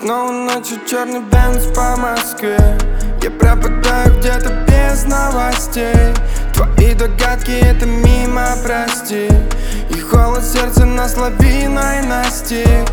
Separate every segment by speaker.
Speaker 1: снова ночью, черный Бенц по Москве. Я пропадаю где-то без новостей. Твои догадки — это мимо, прости. И холод сердца нас лавиной настиг.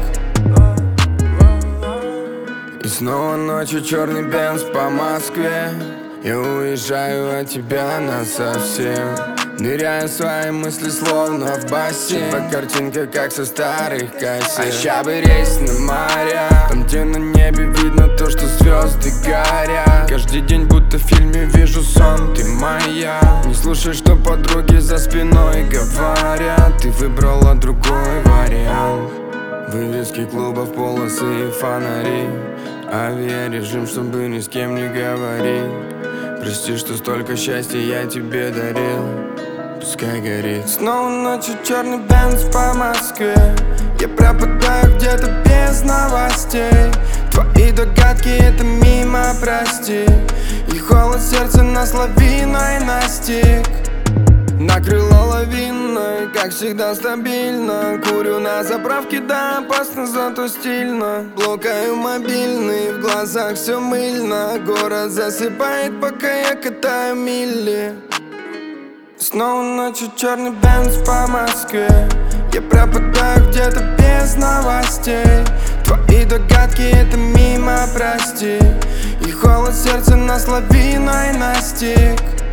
Speaker 1: И снова ночью, черный Бенц по Москве. Я уезжаю от тебя насовсем. Ныряю в свои мысли, словно в бассейн. По картинке, как со старых кассет. А ща бы рейс на моря, там, где на небе видно то, что звезды горят. Каждый день, будто в фильме, вижу сон, ты моя. Не слушай, что подруги за спиной говорят. Ты выбрала другой вариант. Вывески клубов, полосы и фонари. Авиарежим, чтобы ни с кем не говорить. Прости, что столько счастья я тебе дарил. Пускай горит. Снова ночью, черный Бенц по Москве. Я пропадаю где-то без новостей. Твои догадки — это мимо, прости. И холод сердца нас лавиной настиг. Накрыло лавиной, как всегда стабильно. Курю на заправке, да, опасно, зато стильно. Блокаю мобильный, в глазах все мыльно. Город засыпает, пока я катаю мили. Снова ночью, черный Бенц по Москве. Я пропадаю где-то без новостей. Твои догадки — это мимо, прости. И холод сердца нас лавиной настиг.